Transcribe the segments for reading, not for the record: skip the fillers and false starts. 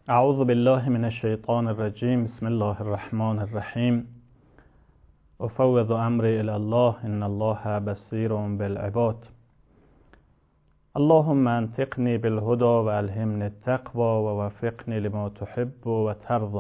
اعوذ بالله من الشیطان الرجیم. بسم الله الرحمن الرحیم. افوض امری الی الله ان الله بصیر بالعباد. اللهم انطقنی بالهدى و الهمنی التقوى و وفقنی لما تحب و ترضى.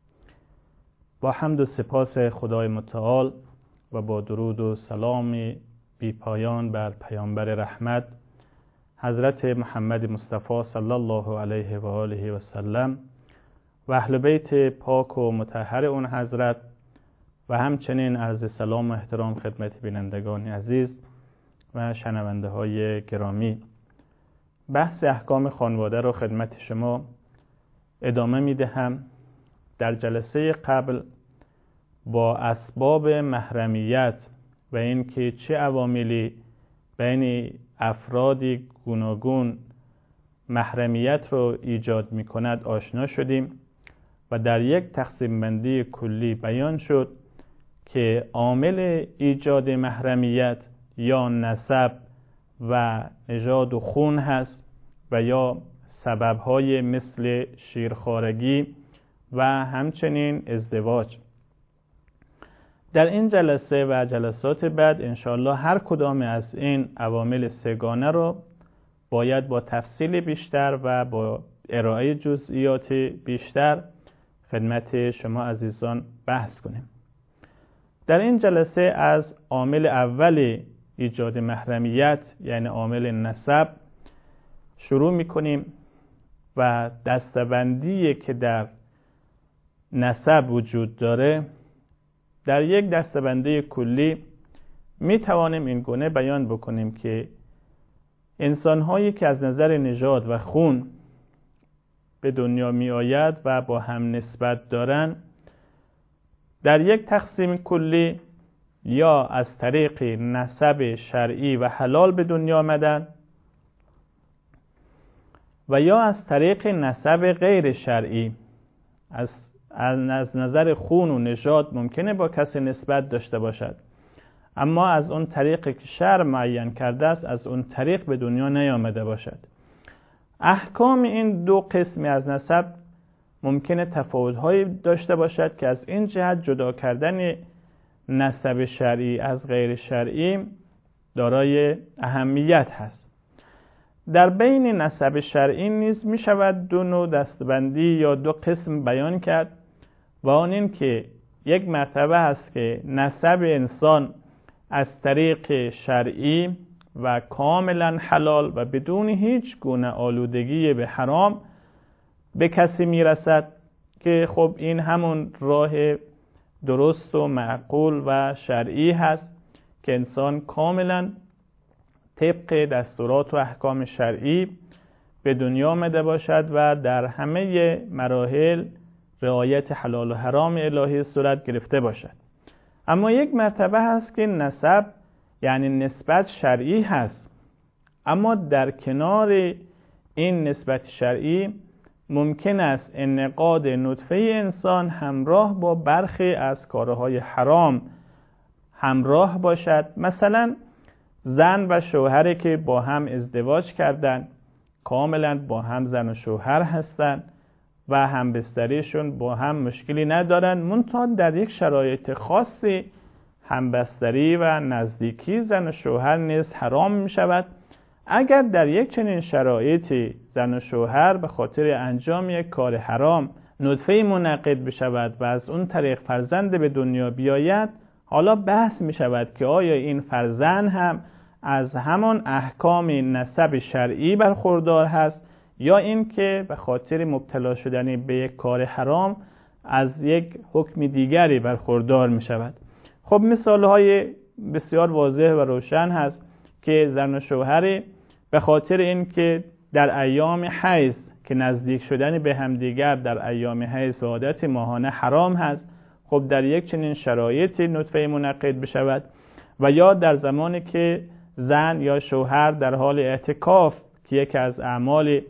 با حمد و سپاس خدای متعال و با درود و سلام بی پایان بر پیامبر رحمت حضرت محمد مصطفی صلی الله علیه و آله و سلم و اهل بیت پاک و مطهر اون حضرت و همچنین عرض سلام و احترام خدمت بینندگان عزیز و شنونده های گرامی. بحث احکام خانواده رو خدمت شما ادامه میدهم. در جلسه قبل با اسباب محرمیت و اینکه چه عواملی بین افرادی گوناگون محرمیت رو ایجاد می کند آشنا شدیم و در یک تقسیم بندی کلی بیان شد که عامل ایجاد محرمیت یا نسب و نژاد و خون هست و یا سببهای مثل شیرخوارگی و همچنین ازدواج. در این جلسه و جلسات بعد انشاءالله هر کدام از این عوامل سگانه رو باید با تفصیل بیشتر و با ارائه جزئیات بیشتر خدمت شما عزیزان بحث کنیم. در این جلسه از عامل اول ایجاد محرمیت یعنی عامل نسب شروع می‌کنیم و دسته‌بندی که در نسب وجود داره در یک دسته‌بندی کلی می توانیم این گونه بیان بکنیم که انسان‌هایی که از نظر نژاد و خون به دنیا می آید و با هم نسبت دارند در یک تقسیم کلی یا از طریق نسب شرعی و حلال به دنیا آمدن و یا از طریق نسب غیر شرعی. از نظر خون و نژاد ممکنه با کسی نسبت داشته باشد اما از اون طریقی که شرع معین کرده است از اون طریق به دنیا نیامده باشد. احکام این دو قسمی از نسب ممکنه تفاوت‌هایی داشته باشد که از این جهت جدا کردن نسب شرعی از غیر شرعی دارای اهمیت هست. در بین نسب شرعی نیز می شود دو نوع دستبندی یا دو قسم بیان کرد و آن این که یک مرتبه هست که نسب انسان از طریق شرعی و کاملا حلال و بدون هیچ گونه آلودگی به حرام به کسی میرسد که خب این همون راه درست و معقول و شرعی هست که انسان کاملا طبق دستورات و احکام شرعی به دنیا آمده باشد و در همه مراحل رعایت حلال و حرام الهی صورت گرفته باشد. اما یک مرتبه هست که نسب یعنی نسبت شرعی هست اما در کنار این نسبت شرعی ممکن است انعقاد نطفه انسان همراه با برخی از کارهای حرام همراه باشد. مثلا زن و شوهری که با هم ازدواج کردند کاملا با هم زن و شوهر هستند و همبستریشون با هم مشکلی ندارن منتها در یک شرایط خاصی همبستری و نزدیکی زن و شوهر نیز حرام می شود. اگر در یک چنین شرایطی زن و شوهر به خاطر انجام یک کار حرام نطفه منعقد بشود و از اون طریق فرزند به دنیا بیاید حالا بحث می شود که آیا این فرزند هم از همان احکام نسب شرعی برخوردار هست یا این که به خاطر مبتلا شدن به یک کار حرام از یک حکم دیگری برخوردار می شود. خب مثالهای بسیار واضح و روشن هست که زن و شوهری به خاطر این که در ایام حیض که نزدیک شدن به همدیگر در ایام حیض و عادت ماهانه حرام هست خب در یک چنین شرایطی نطفه منعقد بشود و یا در زمانی که زن یا شوهر در حال اعتکاف که یکی از اعمال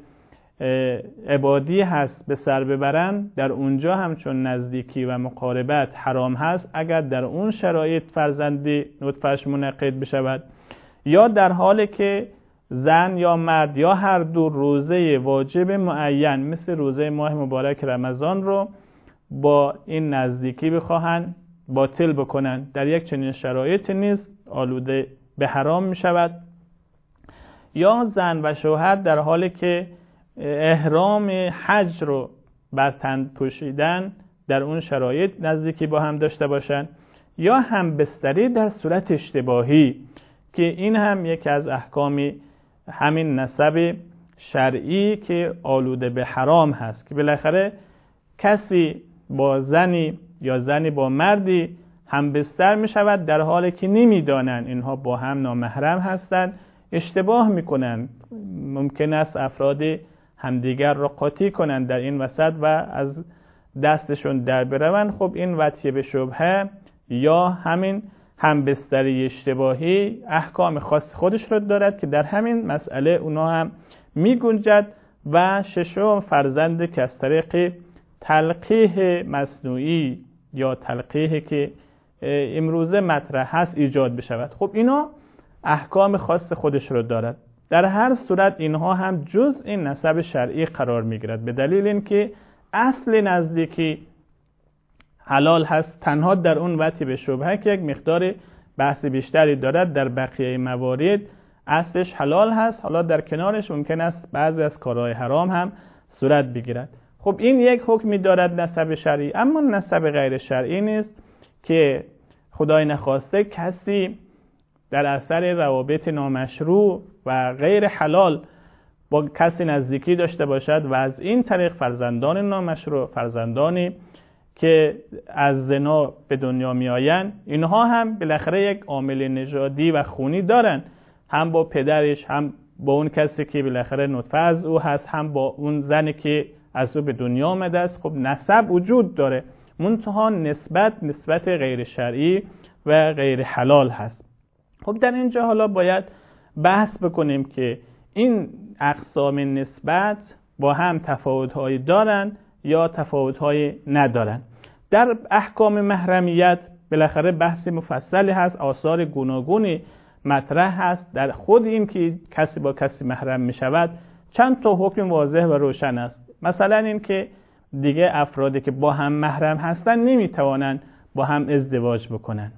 عبادی هست به سر ببرن در اونجا همچون نزدیکی و مقاربت حرام هست اگر در اون شرایط فرزندی نطفهش منعقد بشود یا در حالی که زن یا مرد یا هر دو روزه واجب معین مثل روزه ماه مبارک رمضان رو با این نزدیکی بخواهند باطل بکنن، در یک چنین شرایطی نیز آلوده به حرام می شود. یا زن و شوهر در حالی که احرام حج رو بر تن پوشیدن در اون شرایط نزدیکی با هم داشته باشن، یا هم بستری در صورت اشتباهی که این هم یکی از احکام همین نسب شرعی که آلوده به حرام هست، که بالاخره کسی با زنی یا زنی با مردی هم بستر می شود در حالی که نمیدانند اینها با هم نامحرم هستند، اشتباه می کنند، ممکن است افراد همدیگر را قاطی کنند در این وسط و از دستشون در بروند. خب این وطیه به شبهه یا همین همبستری اشتباهی احکام خاص خودش رو دارد که در همین مسئله اونا هم می گنجد. و ششم فرزند که از طریق تلقیح مصنوعی یا تلقیحی که امروزه مطرح هست ایجاد بشود. خب اینا احکام خاص خودش رو دارد. در هر صورت اینها هم جز این نسب شرعی قرار میگیرد، به دلیل اینکه اصل نزدیکی حلال هست، تنها در اون وقتی به شبهه که یک مقدار بحث بیشتری دارد، در بقیه موارد اصلش حلال هست، حالا در کنارش ممکن است بعضی از کارهای حرام هم صورت بگیرد. خب این یک حکمی دارد نسب شرعی. اما نسب غیر شرعی نیست که خدای نخواسته کسی در اثر روابط نامشروع و غیر حلال با کسی نزدیکی داشته باشد و از این طریق فرزندان نامشروع، فرزندانی که از زنا به دنیا می آیند، اینها هم بالاخره یک عامل نژادی و خونی دارن، هم با پدرش، هم با اون کسی که بالاخره نطفه از او هست، هم با اون زنی که از او به دنیا آمده است. خب نسب وجود داره، منتها نسبت غیر شرعی و غیر حلال هست. خب در اینجا حالا باید بحث بکنیم که این اقسام نسبت با هم تفاوت‌هایی دارن یا تفاوت‌هایی ندارن. در احکام محرمیت بالاخره بحث مفصلی هست، آثار گوناگونی مطرح هست. در خود این که کسی با کسی محرم می شود چند تا حکم واضح و روشن است. مثلا این که دیگه افرادی که با هم محرم هستن نمی توانند با هم ازدواج بکنن.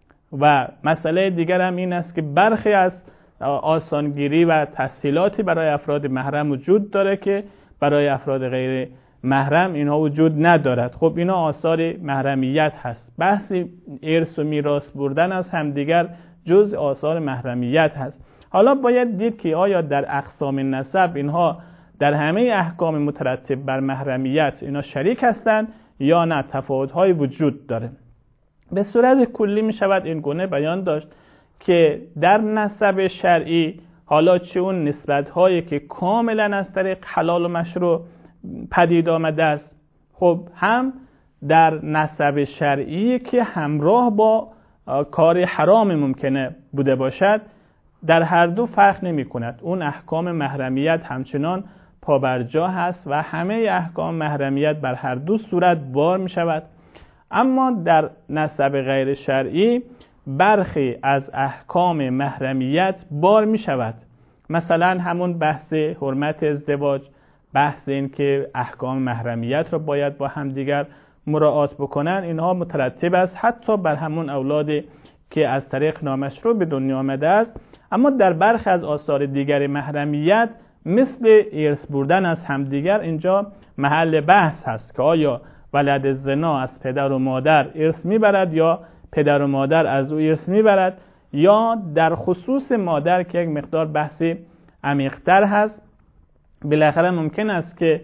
و مسئله دیگر هم این است که برخی از آسانگیری و تسهیلاتی برای افراد محرم وجود داره که برای افراد غیر محرم اینها وجود ندارد. خب اینا آثار محرمیت هست. بحث ارث و میراث بردن از همدیگر جز آثار محرمیت هست. حالا باید دید که آیا در اقسام نسب اینها در همه احکام مترتب بر محرمیت اینا شریک هستند یا نه، تفاوت‌های وجود داره. به صورت کلی می شود این گونه بیان داشت که در نسب شرعی حالا چه اون نسبت‌هایی که کاملا از طریق حلال و مشروع پدید آمده است، خب هم در نسب شرعی که همراه با کار حرام ممکنه بوده باشد، در هر دو فرق نمی کند. اون احکام محرمیت همچنان پابرجا هست و همه احکام محرمیت بر هر دو صورت بار می شود. اما در نسب غیر شرعی برخی از احکام محرمیت بار می شود. مثلا همون بحث حرمت ازدواج، بحث این که احکام محرمیت رو باید با همدیگر مراعات بکنن، اینها مترتب است حتی بر همون اولادی که از طریق نامشروع به دنیا آمده است. اما در برخی از آثار دیگر محرمیت مثل ارث بردن از همدیگر اینجا محل بحث هست که آیا ولد زنا از پدر و مادر ارث میبرد یا پدر و مادر از او ارث میبرد، یا در خصوص مادر که یک مقدار بحثی عمیق‌تر هست، بالاخره ممکن است که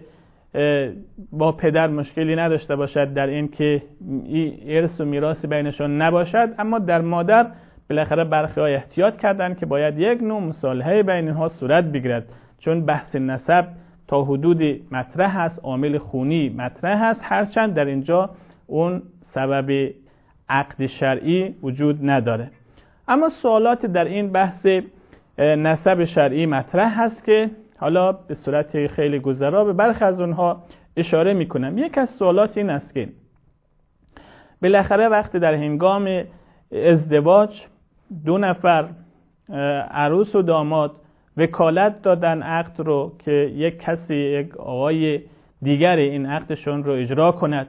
با پدر مشکلی نداشته باشد در این که ارث و میراثی بینشان نباشد، اما در مادر بالاخره برخی‌ها احتیاط کردند که باید یک نوع مصالحه بین اینها صورت بگیرد، چون بحث نسب تا حدودی مطرح است، عامل خونی مطرح است، هرچند در اینجا اون سبب عقد شرعی وجود نداره. اما سوالات در این بحث نسب شرعی مطرح هست که حالا به صورت خیلی گذرا به برخی از اونها اشاره میکنم. یک از سوالات این است که بالاخره وقتی در هنگام ازدواج دو نفر عروس و داماد وکالت دادن عقد رو که یک کسی، یک آقای دیگری این عقدشون رو اجرا کند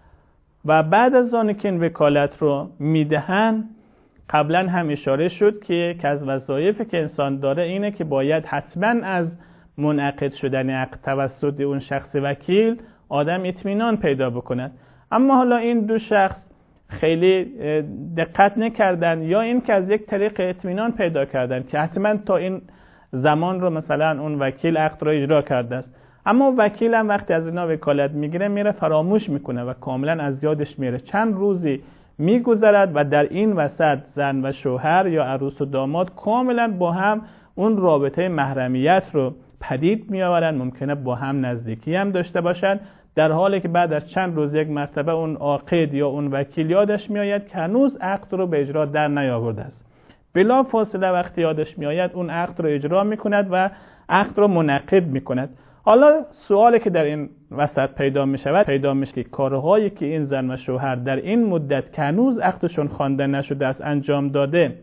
و بعد از آن که این وکالت رو میدهن، قبلا هم اشاره شد که یک از وظایفی که انسان داره اینه که باید حتما از منعقد شدن عقد توسط اون شخص وکیل آدم اطمینان پیدا بکند. اما حالا این دو شخص خیلی دقت نکردن یا این که از یک طریق اطمینان پیدا کردن که حتما تا این زمان رو مثلا اون وکیل عقد رو اجرا کرده است، اما وکیل هم وقتی از اینا وکالت میگیره میره فراموش میکنه و کاملا از یادش میره. چند روزی میگذرد و در این وسط زن و شوهر یا عروس و داماد کاملا با هم اون رابطه محرمیت رو پدید میآورن، ممکنه با هم نزدیکی هم داشته باشن، در حالی که بعد از چند روز یک مرتبه اون عاقد یا اون وکیل یادش میآید که هنوز عقد رو به اجرا در نیاورده است. بلا فاصله وقتی یادش میآید اون عقد رو اجرا میکند و عقد رو منعقد میکند. حالا سوالی که در این وسط پیدا میشه که کارهایی که این زن و شوهر در این مدت که هنوز عقدشون خوانده نشده است انجام داده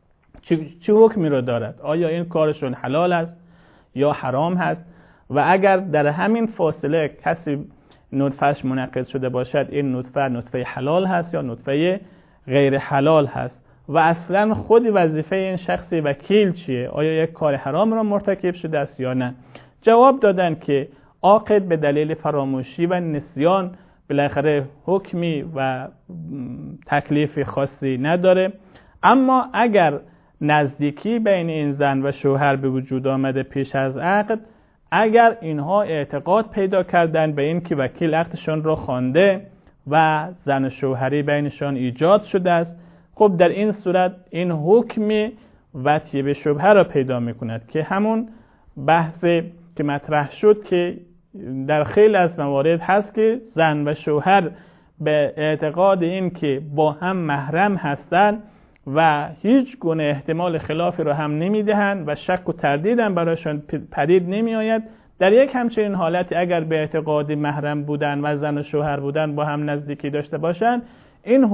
چه حکمی رو دارد؟ آیا این کارشون حلال است یا حرام هست؟ و اگر در همین فاصله کسی نطفهش منعقد شده باشد، این نطفه حلال هست یا نطفه غیر حلال هست؟ و اصلا خود وظیفه این شخص وکیل چیه؟ آیا یک کار حرام را مرتکب شده است یا نه؟ جواب دادن که عاقد به دلیل فراموشی و نسیان بالاخره حکمی و تکلیفی خاصی نداره، اما اگر نزدیکی بین این زن و شوهر به وجود آمده پیش از عقد، اگر اینها اعتقاد پیدا کردن به این که وکیل عقدشون را خوانده و زن و شوهری بینشان ایجاد شده است، خب در این صورت این حکم وطیه به شبهه را پیدا میکند که همون بحث که مطرح شد که در خیلی از موارد هست که زن و شوهر به اعتقاد این که با هم محرم هستند و هیچ گونه احتمال خلافی را هم نمیدهند و شک و تردید هم برایشان پدید نمی آید، در یک همچنین حالتی اگر به اعتقاد محرم بودن و زن و شوهر بودن با هم نزدیکی داشته باشند، این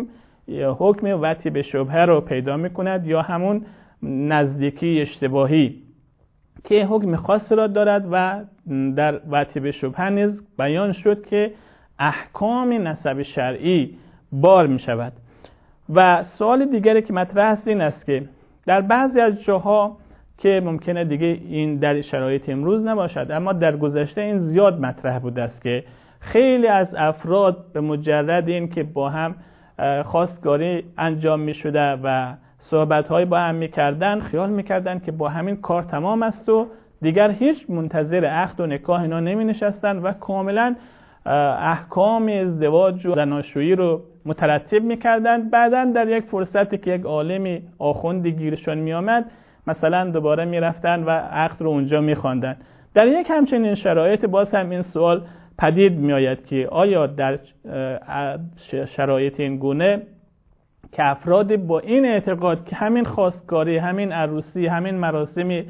حکم وطیه به شبهه را پیدا می کند یا همون نزدیکی اشتباهی که حکم خاص را دارد و در وطیه به شبهه نیز بیان شد که احکام نسب شرعی بار می شود. و سوال دیگری که مطرح است این است که در بعضی از جاها که ممکنه دیگه این در شرایط امروز نباشد، اما در گذشته این زیاد مطرح بوده است که خیلی از افراد به مجرد این که با هم خواستگاری انجام می شده و صحبت‌های با هم می‌کردن، خیال می‌کردن که با همین کار تمام است و دیگر هیچ منتظر عقد و نکاح اینا نمی‌نشستن و کاملا احکام ازدواج و زناشویی رو مترتب می‌کردن. بعداً در یک فرصتی که یک عالمی آخوندی گیرشون می‌آمد، مثلا دوباره می‌رفتن و عقد رو اونجا می‌خواندن. در یک همچنین شرایط باز هم این سوال پدید می‌آید که آیا در شرایط این گونه که افراد با این اعتقاد که همین خواستگاری، همین عروسی، همین مراسم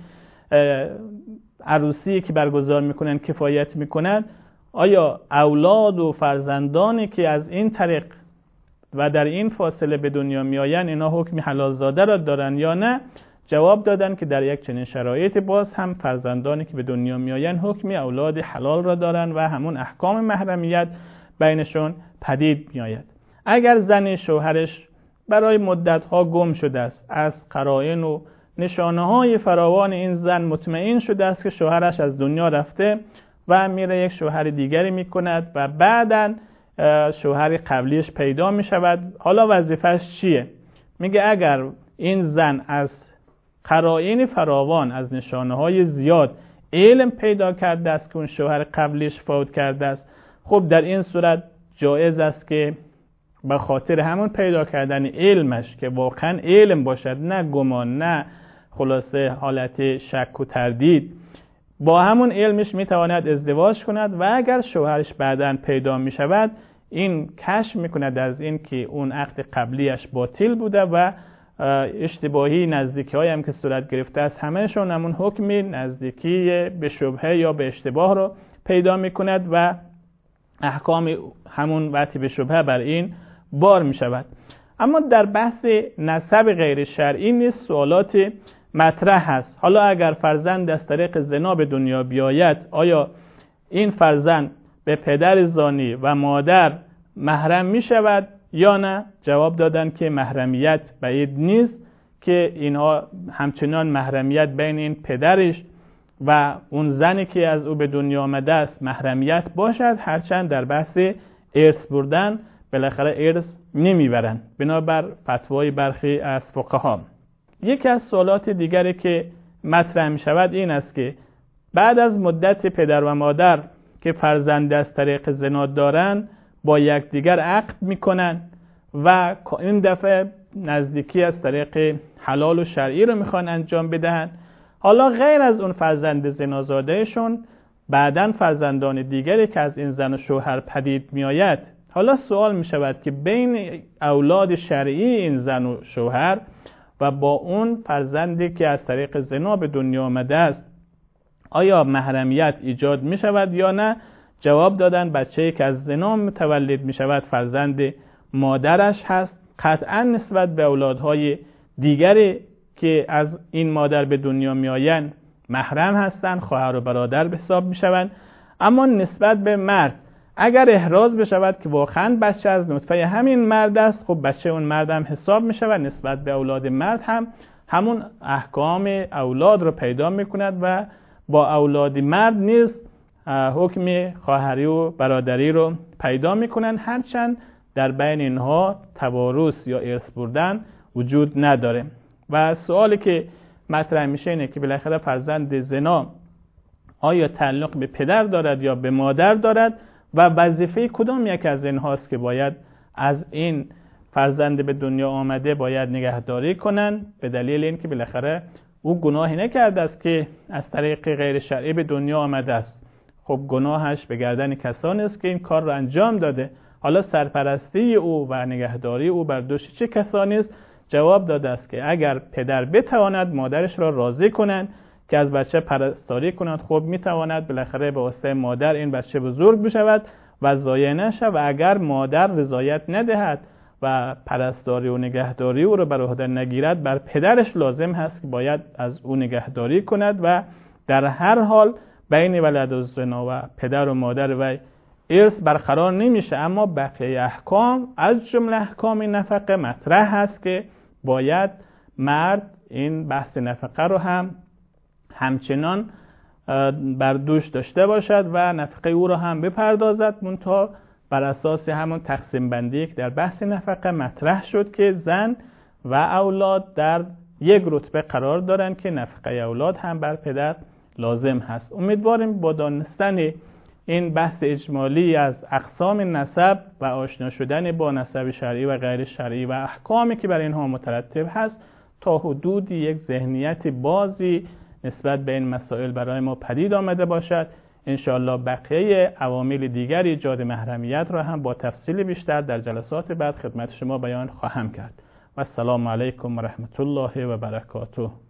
عروسی که برگزار میکنن کفایت میکنن، آیا اولاد و فرزندانی که از این طریق و در این فاصله به دنیا میآیند اینا حکم حلال زاده را دارن یا نه؟ جواب دادن که در یک چنین شرایط باز هم فرزندانی که به دنیا میآیند حکم اولاد حلال را دارن و همون احکام محرمیت بینشون پدید میآید. اگر زن شوهرش برای مدت‌ها گم شده است، از قرائن و نشانه‌های فراوان این زن مطمئن شده است که شوهرش از دنیا رفته و میره یک شوهر دیگری میکند و بعداً شوهر قبلیش پیدا میشود، حالا وظیفش چیه؟ میگه اگر این زن از قرائن فراوان، از نشانه‌های زیاد علم پیدا کرده است که اون شوهر قبلیش فوت کرده است، خب در این صورت جایز است که به خاطر همون پیدا کردن علمش که واقعا علم باشد، نه گمان، نه خلاصه حالت شک و تردید، با همون علمش میتواند ازدواج کند و اگر شوهرش بعداً پیدا میشود این کشف میکند از این که اون عقد قبلیش باطل بوده و اشتباهی نزدیکی های هم که صورت گرفته است همهشون همون حکم نزدیکی به شبهه یا به اشتباه رو پیدا میکند و احکام همون وطیه به شبهه بر این بار می شود. اما در بحث نسب غیر شرعی نیز سوالات مطرح هست. حالا اگر فرزند از طریق زنا به دنیا بیاید، آیا این فرزند به پدر زانی و مادر محرم می شود یا نه؟ جواب دادن که محرمیت بعید نیست که اینها همچنان محرمیت بین این پدرش و اون زنی که از او به دنیا آمده است محرمیت باشد، هرچند در بحث ارث بردن بالاخره ارث نمیبرند بنابر فتوای برخی از فقها. یکی از سوالات دیگری که مطرح می شود این است که بعد از مدت پدر و مادر که فرزند از طریق زنا دارند با یکدیگر عقد میکنن و این دفعه نزدیکی از طریق حلال و شرعی رو میخوان انجام بدهن. حالا غیر از اون فرزند زنازادهشون بعداً فرزندان دیگری که از این زن و شوهر پدید میآید، حالا سوال میشود که بین اولاد شرعی این زن و شوهر و با اون فرزندی که از طریق زنا به دنیا آمده است آیا محرمیت ایجاد می شود یا نه؟ جواب دادن بچه‌ای که از زنا متولد می شود فرزند مادرش هست، قطعا نسبت به اولادهای دیگری که از این مادر به دنیا می آیند محرم هستند، خواهر و برادر به حساب می شوند. اما نسبت به مرد اگر احراز بشود که واقعا بچه از نطفه همین مرد است، خب بچه اون مرد هم حساب می شود، نسبت به اولاد مرد هم همون احکام اولاد رو پیدا می کند و با اولاد مرد نیز حکم خواهری و برادری رو پیدا می کنند، هرچند در بین اینها توارث یا ارث بردن وجود نداره. و سوالی که مطرح میشه اینه که بالاخره فرزند زنا آیا تعلق به پدر دارد یا به مادر دارد و وظیفه کدام یک از اینهاست که باید از این فرزند به دنیا آمده باید نگهداری کنند، به دلیل اینکه بالاخره او گناهی نکرده است که از طریق غیر شرعی به دنیا آمده است. خب گناهش به گردن کسانی است که این کار را انجام داده. حالا سرپرستی او و نگهداری او بر دوش چه کسانی است؟ جواب داده است که اگر پدر بتواند مادرش را راضی کنند که از بچه پرستاری کنند، خب میتواند بالاخره به واسطه مادر این بچه بزرگ بشود و ضایع نشود، و اگر مادر رضایت ندهد و پرستاری و نگهداری او را بر عهده نگیرد، بر پدرش لازم هست که باید از او نگهداری کند و در هر حال بین ولد الزنا و پدر و مادر و ارث برقرار نمیشه. اما بقیه احکام از جمله احکام نفقه مطرح هست که باید مرد این بحث نفقه رو هم همچنان بر دوش داشته باشد و نفقه او رو هم بپردازد، منتها بر اساس همون تقسیم بندی که در بحث نفقه مطرح شد که زن و اولاد در یک رتبه قرار دارند که نفقه اولاد هم بر پدر لازم هست. امیدواریم با دانستن این بحث اجمالی از اقسام نسب و آشنا شدن با نسب شرعی و غیر شرعی و احکامی که بر اینها مترتب هست تا حدودی یک ذهنیت بازی نسبت به این مسائل برای ما پدید آمده باشد. انشاءالله بقیه عوامل دیگر ایجاد محرمیت را هم با تفصیل بیشتر در جلسات بعد خدمت شما بیان خواهم کرد. و السلام علیکم و رحمت الله و برکاته.